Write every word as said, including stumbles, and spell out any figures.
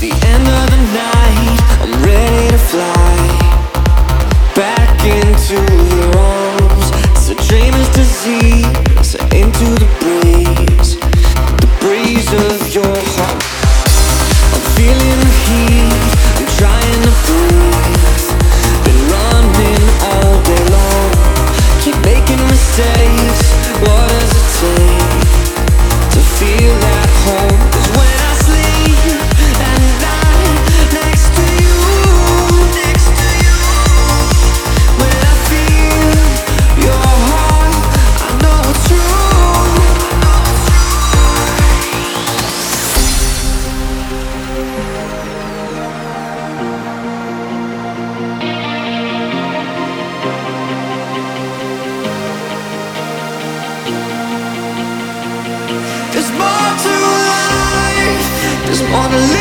the end of the night, I'm ready to fly back into your arms. It's a dreamer's disease, into the breeze, the breeze of your heart. I'm feeling the heat, I'm trying to breathe. Been running all day long, keep making mistakes. What does it take to feel at home? 'Cause when I sleep at night next to you, next to you, when I feel your heart, I know it's true. There's more to life, there's more to live.